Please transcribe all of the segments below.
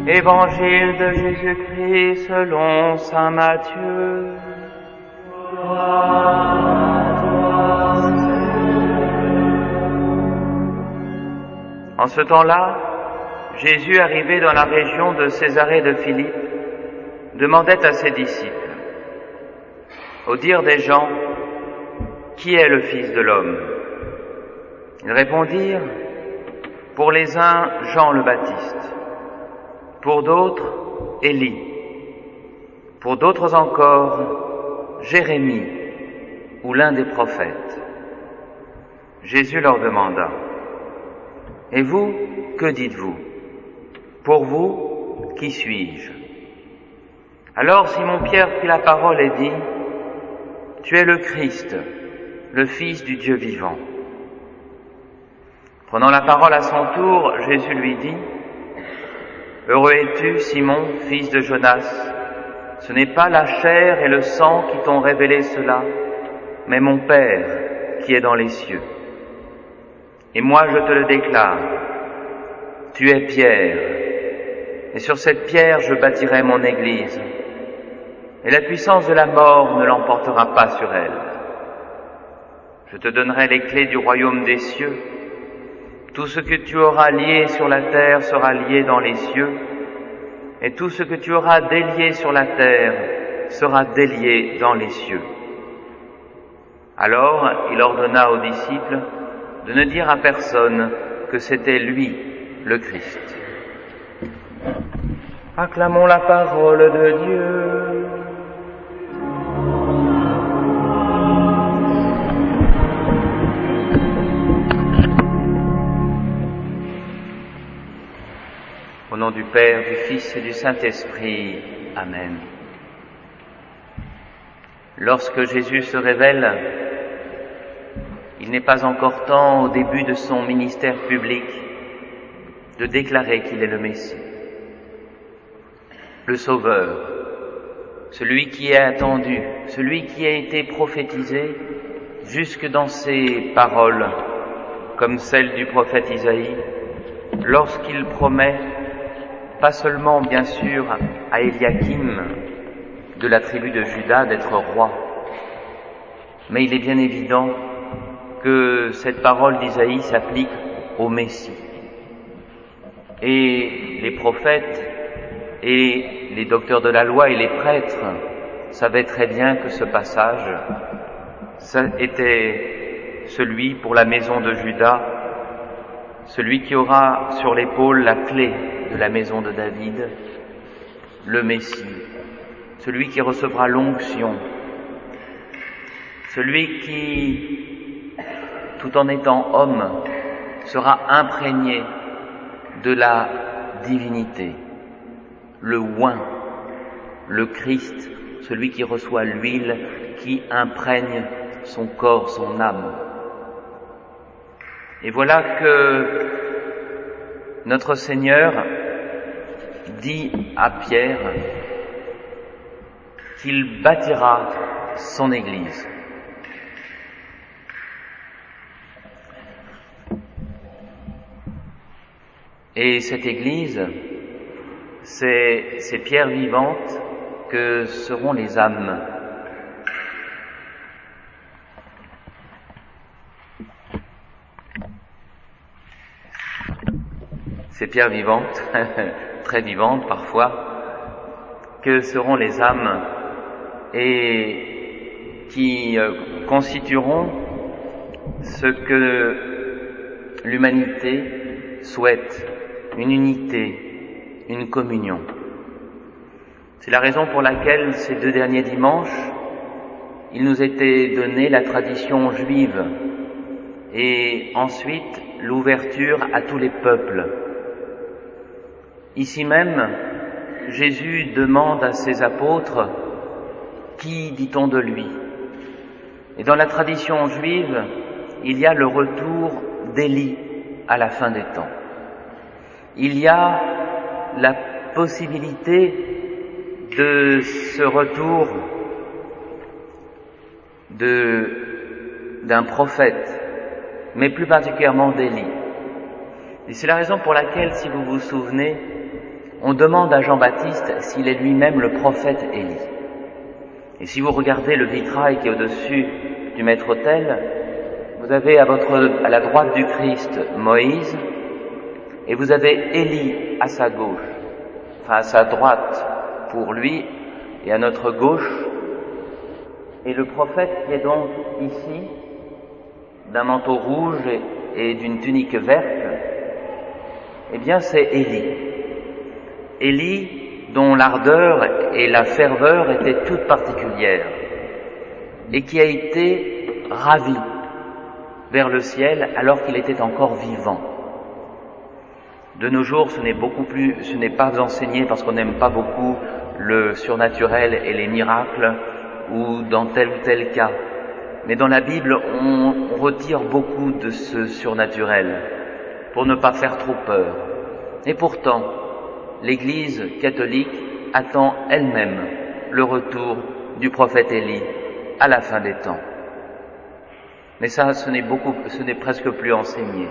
Évangile de Jésus-Christ selon saint Matthieu. En ce temps-là, Jésus, arrivé dans la région de Césarée de Philippe, demandait à ses disciples, au dire des gens, qui est le Fils de l'homme? Ils répondirent, pour les uns, Jean le Baptiste, pour d'autres, Élie, pour d'autres encore, Jérémie ou l'un des prophètes. Jésus leur demanda, et vous, que dites-vous? Pour vous, qui suis-je? Alors Simon-Pierre prit la parole et dit, tu es le Christ, le Fils du Dieu vivant. Prenant la parole à son tour, Jésus lui dit, heureux es-tu, Simon, fils de Jonas, ce n'est pas la chair et le sang qui t'ont révélé cela, mais mon Père qui est dans les cieux. Et moi je te le déclare, tu es Pierre, et sur cette pierre je bâtirai mon église, et la puissance de la mort ne l'emportera pas sur elle. Je te donnerai les clés du royaume des cieux. Tout ce que tu auras lié sur la terre sera lié dans les cieux, et tout ce que tu auras délié sur la terre sera délié dans les cieux. Alors il ordonna aux disciples de ne dire à personne que c'était lui, le Christ. Acclamons la parole de Dieu. Au nom du Père, du Fils et du Saint-Esprit. Amen. Lorsque Jésus se révèle, il n'est pas encore temps, au début de son ministère public, de déclarer qu'il est le Messie, le Sauveur, celui qui est attendu, celui qui a été prophétisé jusque dans ses paroles, comme celles du prophète Isaïe, lorsqu'il promet, pas seulement bien sûr à Éliakim de la tribu de Juda d'être roi, mais il est bien évident que cette parole d'Isaïe s'applique au Messie. Et les prophètes et les docteurs de la loi et les prêtres savaient très bien que ce passage était celui pour la maison de Juda, celui qui aura sur l'épaule la clé de la maison de David, le Messie, celui qui recevra l'onction, celui qui, tout en étant homme, sera imprégné de la divinité, le oint, le Christ, celui qui reçoit l'huile, qui imprègne son corps, son âme. Et voilà que notre Seigneur dit à Pierre qu'il bâtira son Église. Et cette Église, c'est ces pierres vivantes que seront les âmes. Ces pierres vivantes, très vivantes parfois, que seront les âmes et qui constitueront ce que l'humanité souhaite, une unité, une communion. C'est la raison pour laquelle ces 2 derniers dimanches, il nous était donné la tradition juive et ensuite l'ouverture à tous les peuples. Ici même, Jésus demande à ses apôtres, qui dit-on de lui? Et dans la tradition juive, il y a le retour d'Élie à la fin des temps. Il y a la possibilité de ce retour d'un prophète, mais plus particulièrement d'Élie. Et c'est la raison pour laquelle, si vous vous souvenez, on demande à Jean-Baptiste s'il est lui-même le prophète Élie. Et si vous regardez le vitrail qui est au-dessus du maître-autel, vous avez à la droite du Christ Moïse, et vous avez Élie à sa gauche, enfin à sa droite pour lui, et à notre gauche. Et le prophète qui est donc ici, d'un manteau rouge et d'une tunique verte, eh bien c'est Élie. Élie dont l'ardeur et la ferveur étaient toutes particulières, et qui a été ravi vers le ciel alors qu'il était encore vivant. De nos jours, ce n'est pas enseigné parce qu'on n'aime pas beaucoup le surnaturel et les miracles, ou dans tel ou tel cas. Mais dans la Bible, on retire beaucoup de ce surnaturel pour ne pas faire trop peur. Et pourtant, l'Église catholique attend elle-même le retour du prophète Élie à la fin des temps. Mais ça, ce n'est presque plus enseigné.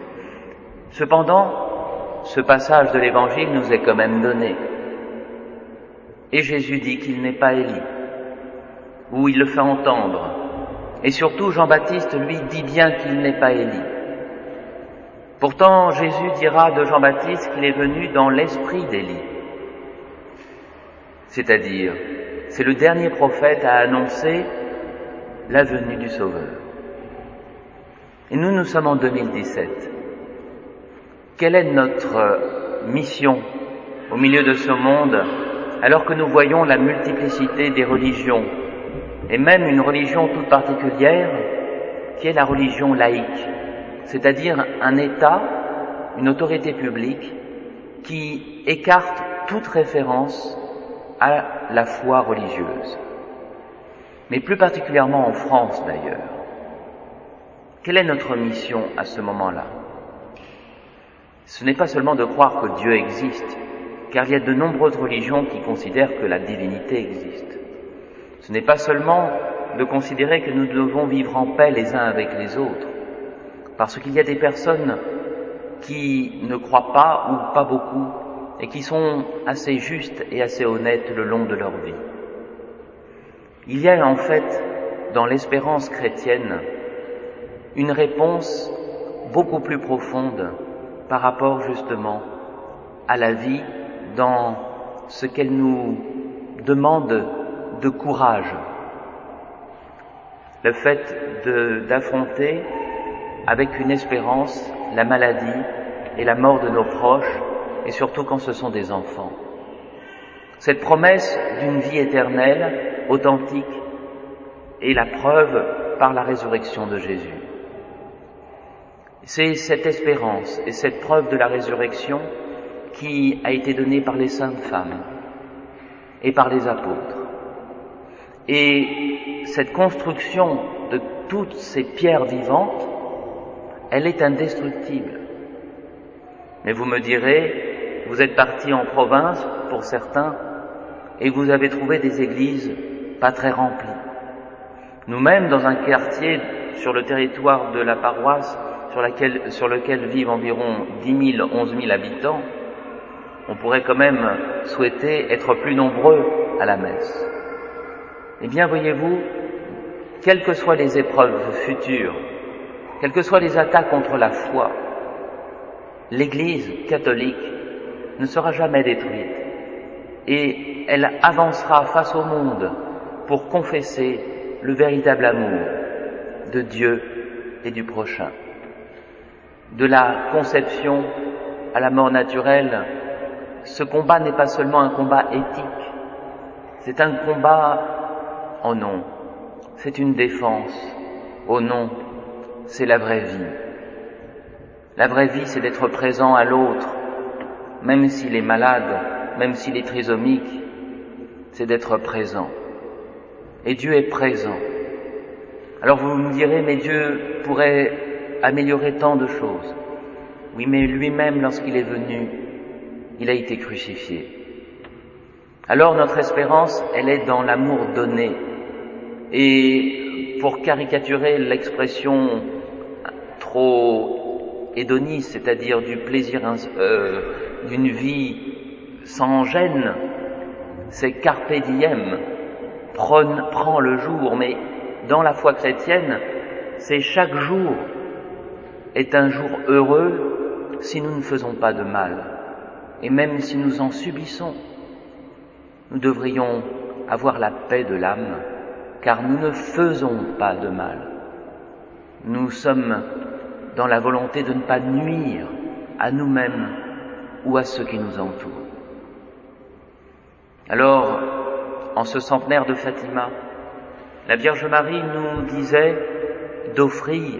Cependant, ce passage de l'Évangile nous est quand même donné. Et Jésus dit qu'il n'est pas Élie, ou il le fait entendre. Et surtout, Jean-Baptiste, lui, dit bien qu'il n'est pas Élie. Pourtant, Jésus dira de Jean-Baptiste qu'il est venu dans l'esprit d'Élie. C'est-à-dire, c'est le dernier prophète à annoncer la venue du Sauveur. Et nous sommes en 2017. Quelle est notre mission au milieu de ce monde, alors que nous voyons la multiplicité des religions, et même une religion toute particulière, qui est la religion laïque, c'est-à-dire un État, une autorité publique, qui écarte toute référence à la foi religieuse. Mais plus particulièrement en France d'ailleurs. Quelle est notre mission à ce moment-là? Ce n'est pas seulement de croire que Dieu existe, car il y a de nombreuses religions qui considèrent que la divinité existe. Ce n'est pas seulement de considérer que nous devons vivre en paix les uns avec les autres, parce qu'il y a des personnes qui ne croient pas ou pas beaucoup, et qui sont assez justes et assez honnêtes le long de leur vie. Il y a en fait, dans l'espérance chrétienne, une réponse beaucoup plus profonde par rapport justement à la vie dans ce qu'elle nous demande de courage. Le fait d'affronter avec une espérance la maladie et la mort de nos proches, et surtout quand ce sont des enfants. Cette promesse d'une vie éternelle, authentique, est la preuve par la résurrection de Jésus. C'est cette espérance et cette preuve de la résurrection qui a été donnée par les saintes femmes et par les apôtres. Et cette construction de toutes ces pierres vivantes, elle est indestructible. Mais vous me direz, vous êtes partis en province, pour certains, et vous avez trouvé des églises pas très remplies. Nous-mêmes, dans un quartier sur le territoire de la paroisse, sur lequel vivent environ 10 000, 11 000 habitants, on pourrait quand même souhaiter être plus nombreux à la messe. Eh bien, voyez-vous, quelles que soient les épreuves futures, quelles que soient les attaques contre la foi, l'Église catholique ne sera jamais détruite et elle avancera face au monde pour confesser le véritable amour de Dieu et du prochain. De la conception à la mort naturelle, ce combat n'est pas seulement un combat éthique, c'est un combat en nom, c'est une défense au nom, c'est la vraie vie. La vraie vie, c'est d'être présent à l'autre, même s'il est malade, même s'il est trisomique, c'est d'être présent. Et Dieu est présent. Alors vous me direz, mais Dieu pourrait améliorer tant de choses. Oui, mais lui-même, lorsqu'il est venu, il a été crucifié. Alors notre espérance, elle est dans l'amour donné. Et pour caricaturer l'expression trop hédoniste, c'est-à-dire du plaisir, d'une vie sans gêne, c'est carpe diem, prends le jour, mais dans la foi chrétienne, c'est chaque jour est un jour heureux si nous ne faisons pas de mal. Et même si nous en subissons, nous devrions avoir la paix de l'âme, car nous ne faisons pas de mal. Nous sommes dans la volonté de ne pas nuire à nous-mêmes ou à ceux qui nous entourent. Alors, en ce centenaire de Fatima, la Vierge Marie nous disait d'offrir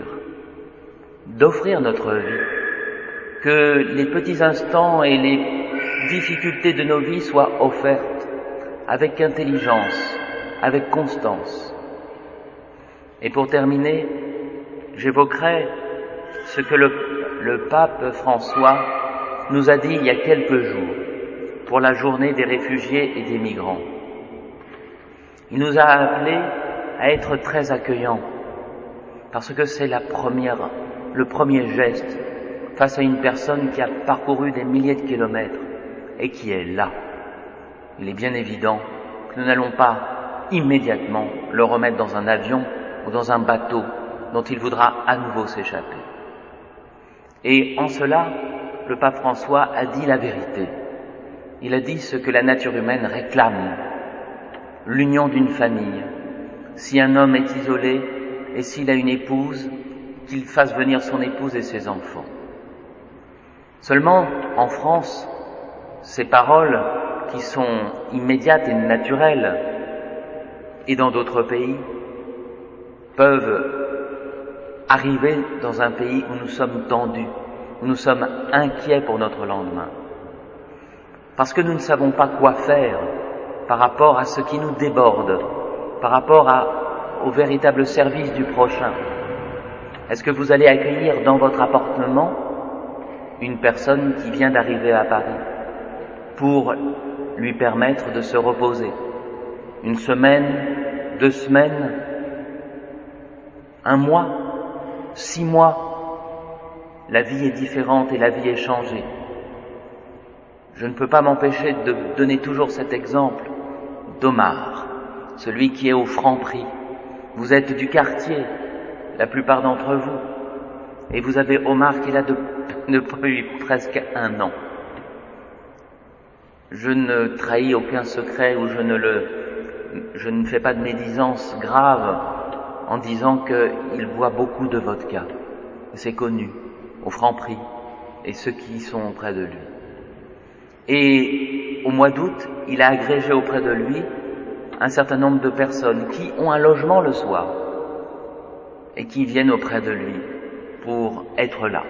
notre vie, que les petits instants et les difficultés de nos vies soient offertes avec intelligence, avec constance. Et pour terminer, j'évoquerai ce que le pape François nous a dit il y a quelques jours pour la journée des réfugiés et des migrants. Il nous a appelés à être très accueillants, parce que c'est le premier geste face à une personne qui a parcouru des milliers de kilomètres et qui est là. Il est bien évident que nous n'allons pas immédiatement le remettre dans un avion ou dans un bateau dont il voudra à nouveau s'échapper. Et en cela, le pape François a dit la vérité. Il a dit ce que la nature humaine réclame, l'union d'une famille. Si un homme est isolé et s'il a une épouse, qu'il fasse venir son épouse et ses enfants. Seulement, en France, ces paroles qui sont immédiates et naturelles, et dans d'autres pays, peuvent arriver dans un pays où nous sommes tendus, où nous sommes inquiets pour notre lendemain. Parce que nous ne savons pas quoi faire par rapport à ce qui nous déborde, par rapport au véritable service du prochain. Est-ce que vous allez accueillir dans votre appartement une personne qui vient d'arriver à Paris pour lui permettre de se reposer? Une semaine, 2 semaines, 1 mois, 6 mois, la vie est différente et la vie est changée. Je ne peux pas m'empêcher de donner toujours cet exemple d'Omar, celui qui est au Franprix. Vous êtes du quartier, la plupart d'entre vous, et vous avez Omar qui est là depuis presque 1 an. Je ne trahis aucun secret ou je ne fais pas de médisance grave en disant qu'il boit beaucoup de vodka. C'est connu, au Franprix, et ceux qui sont auprès de lui. Et au mois d'août, il a agrégé auprès de lui un certain nombre de personnes qui ont un logement le soir et qui viennent auprès de lui pour être là.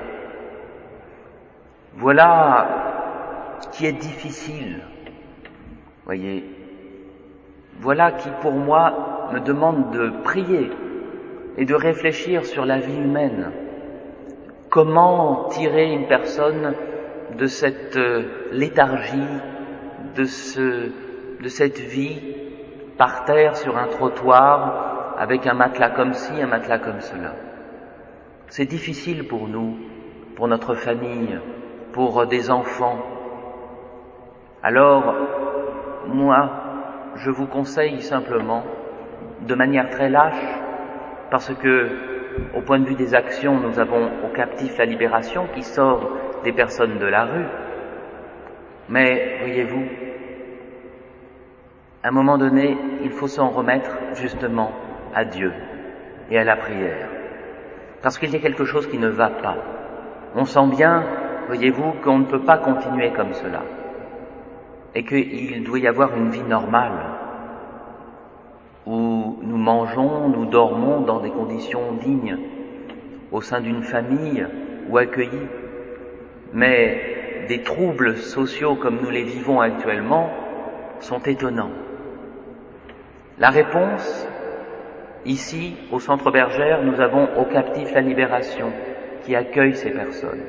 Voilà qui est difficile, voyez. Voilà qui pour moi me demande de prier et de réfléchir sur la vie humaine. Comment tirer une personne de cette léthargie, de cette vie par terre sur un trottoir avec un matelas comme ci, un matelas comme cela. C'est difficile pour nous, pour notre famille, pour des enfants. Alors, moi, je vous conseille simplement, de manière très lâche, parce que, au point de vue des actions, nous avons au captif la libération qui sort des personnes de la rue. Mais, voyez-vous, à un moment donné, il faut s'en remettre justement à Dieu et à la prière. Parce qu'il y a quelque chose qui ne va pas. On sent bien, voyez-vous, qu'on ne peut pas continuer comme cela. Et qu'il doit y avoir une vie normale, où nous mangeons, nous dormons dans des conditions dignes, au sein d'une famille ou accueillis. Mais des troubles sociaux comme nous les vivons actuellement sont étonnants. La réponse, ici, au Centre Bergère, nous avons au captif la libération qui accueille ces personnes.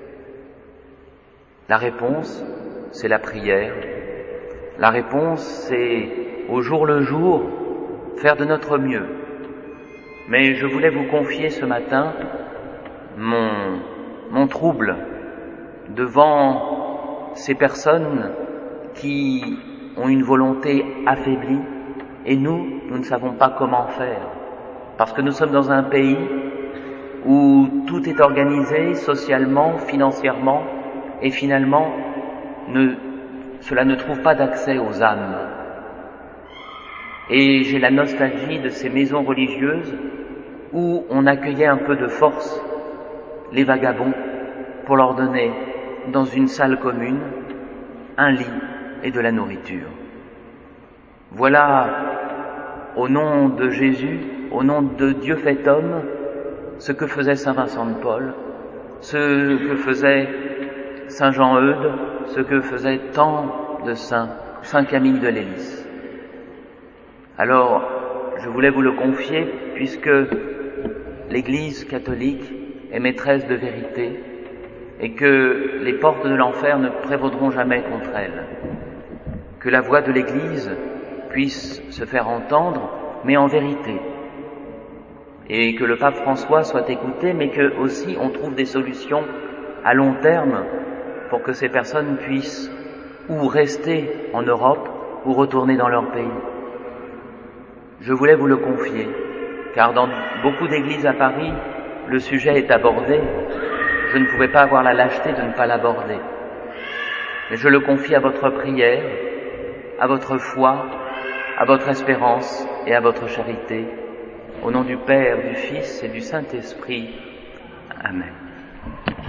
La réponse, c'est la prière. La réponse, c'est au jour le jour, faire de notre mieux. Mais je voulais vous confier ce matin mon trouble devant ces personnes qui ont une volonté affaiblie, et nous ne savons pas comment faire, parce que nous sommes dans un pays où tout est organisé socialement, financièrement, et finalement, cela ne trouve pas d'accès aux âmes. Et j'ai la nostalgie de ces maisons religieuses où on accueillait un peu de force les vagabonds pour leur donner, dans une salle commune, un lit et de la nourriture. Voilà, au nom de Jésus, au nom de Dieu fait homme, ce que faisait saint Vincent de Paul, ce que faisait saint Jean Eudes, ce que faisaient tant de saints, saint Camille de Lélis. Alors, je voulais vous le confier, puisque l'Église catholique est maîtresse de vérité et que les portes de l'enfer ne prévaudront jamais contre elle. Que la voix de l'Église puisse se faire entendre, mais en vérité. Et que le pape François soit écouté, mais que aussi on trouve des solutions à long terme pour que ces personnes puissent ou rester en Europe ou retourner dans leur pays. Je voulais vous le confier, car dans beaucoup d'églises à Paris, le sujet est abordé. Je ne pouvais pas avoir la lâcheté de ne pas l'aborder. Mais je le confie à votre prière, à votre foi, à votre espérance et à votre charité. Au nom du Père, du Fils et du Saint-Esprit. Amen.